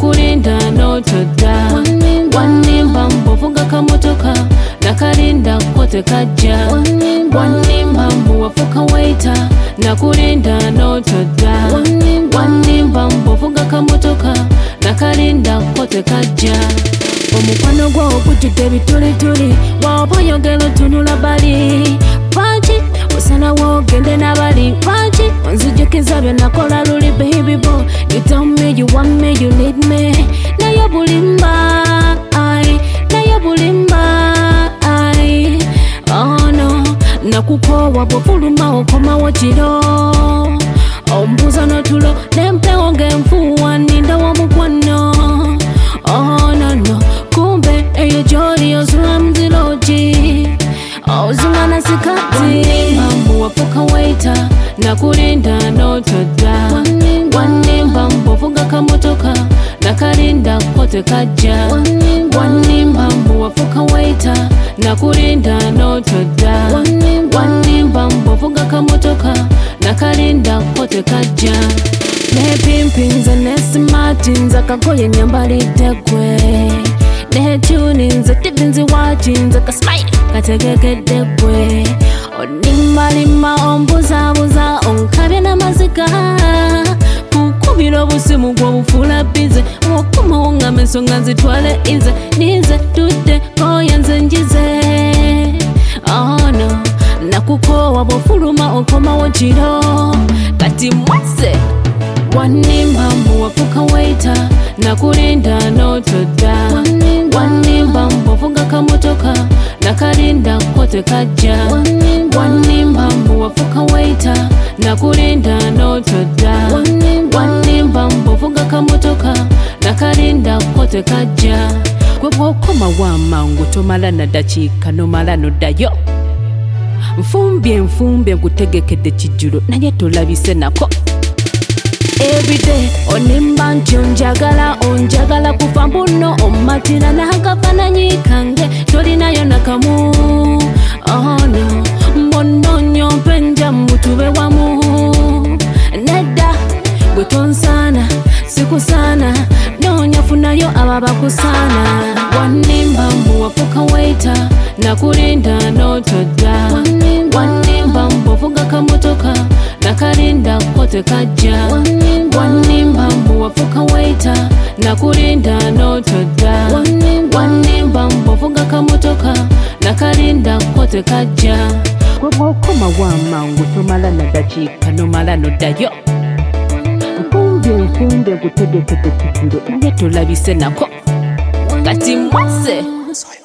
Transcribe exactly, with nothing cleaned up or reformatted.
nakulinda n'otodda wannimba mbovuga kamotoka nakalinda kote kajja wannimba mbu wafuka waiter nakulinda n'otodda wannimba mbovuga kamotoka nakalinda kote kajja omukwano gwo okujjudde bitulituli bw'oba oyogera otunula bali lwaki osalawo ogende n'abali lwaki onzijukiza bye nakola luli baby boy you tell me you want me you need me naye bulimba ai naye bulimba ai oh no nakukoowa bw'ofuluma okomawo kiro ombuuza n'otulo n'empewo ng'enfuuwa nnindawo omukwano oh no no kumbe eyo gy'oli ozula muzirogi ozula na sikati mbu wafuka waiter nakulinda n'otodda wannimba mbovuga kamotoka nakalinda kote kajja wannimba mbu wafuka waiter nakulinda n'otodda wannimba mbovuga kamotoka nakalinda kote kajja nepimpinze nesimatinze akagoye nyambalidde gwe netuninze tivinzi wakinze kasmile kategekedde gwe onimmalima ombuzabuza onkabye n'amaziga kukubira obusimu gw'obufuula bize okumawo ngamba ensonga nzitwale ize nize tudde koya nze njize oh no nakukoowa bw'ofuluma okomawo kiro kati mwase wannimba mbu wafuka waiter nakulinda n'otodda wannimba mbovuga kamotoka nakalinda kote kajja wannimba mbu wafuka waiter nakulinda n'otodda wannimba mbovuga kamotoka nakalinda kote kajja gwe bw'okoma w'amangu tomala na dakiika nomala noddayo nfumbye nfumbye nkutegekedde kijjulo naye tolabise nako everyday onimba nti onjagala onjagala kuva mbuno omatira n'akafaananyi kange tolinayo nakamu oh no mbononyo mpenja mutube wamu nedda gwe tonsaana sikusaana noonyafunayo aba bakusaana wannimba mbu wafuka waiter nakulinda n'otodda wannimba mbovuga kamotoka nakalinda kote kajja wannimba mbu wafuka waiter nakulinda n'otodda wannimba mbovuga kamotoka nakalinda kote kajja gwe bw'okoma w'amangu tomala na dakiika nomala noddayo nfumbye nfumbye nkutegekedde kijjulo naye tolabise nako kati mwase